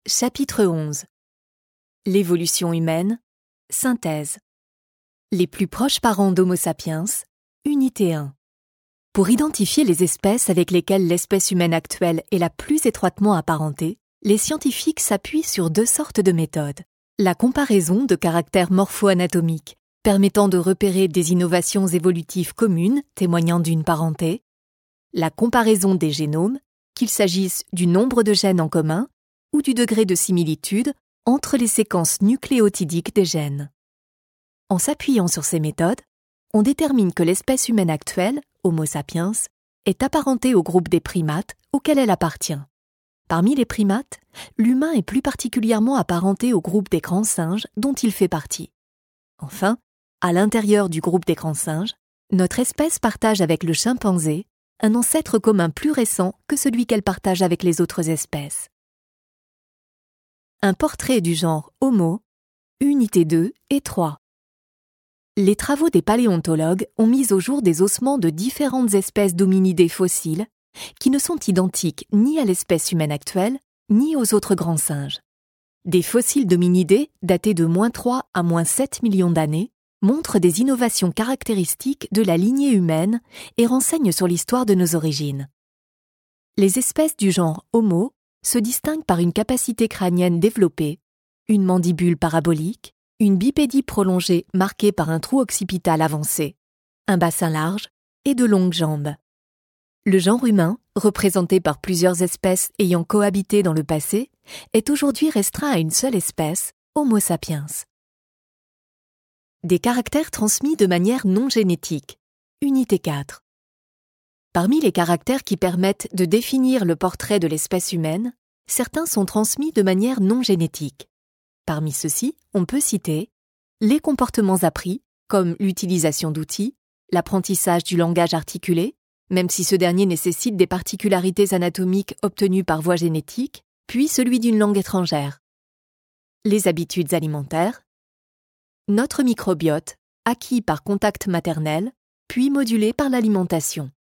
Chapitre 11. L'évolution humaine. Synthèse. Les plus proches parents d'Homo sapiens. Unité 1. Pour identifier les espèces avec lesquelles l'espèce humaine actuelle est la plus étroitement apparentée, les scientifiques s'appuient sur deux sortes de méthodes. La comparaison de caractères morpho-anatomiques, permettant de repérer des innovations évolutives communes témoignant d'une parenté. La comparaison des génomes, qu'il s'agisse du nombre de gènes en commun ou du degré de similitude entre les séquences nucléotidiques des gènes. En s'appuyant sur ces méthodes, on détermine que l'espèce humaine actuelle, Homo sapiens, est apparentée au groupe des primates auquel elle appartient. Parmi les primates, l'humain est plus particulièrement apparenté au groupe des grands singes dont il fait partie. Enfin, à l'intérieur du groupe des grands singes, notre espèce partage avec le chimpanzé un ancêtre commun plus récent que celui qu'elle partage avec les autres espèces. Un portrait du genre Homo, Unité 2 et 3. Les travaux des paléontologues ont mis au jour des ossements de différentes espèces d'hominidés fossiles qui ne sont identiques ni à l'espèce humaine actuelle, ni aux autres grands singes. Des fossiles d'hominidés datés de -3 à -7 millions d'années montrent des innovations caractéristiques de la lignée humaine et renseignent sur l'histoire de nos origines. Les espèces du genre Homo se distinguent par une capacité crânienne développée, une mandibule parabolique, une bipédie prolongée marquée par un trou occipital avancé, un bassin large et de longues jambes. Le genre humain, représenté par plusieurs espèces ayant cohabité dans le passé, est aujourd'hui restreint à une seule espèce, Homo sapiens. Des caractères transmis de manière non génétique. Unité 4. Parmi les caractères qui permettent de définir le portrait de l'espèce humaine, certains sont transmis de manière non génétique. Parmi ceux-ci, on peut citer les comportements appris, comme l'utilisation d'outils, l'apprentissage du langage articulé, même si ce dernier nécessite des particularités anatomiques obtenues par voie génétique, puis celui d'une langue étrangère. Les habitudes alimentaires, notre microbiote, acquis par contact maternel, puis modulé par l'alimentation.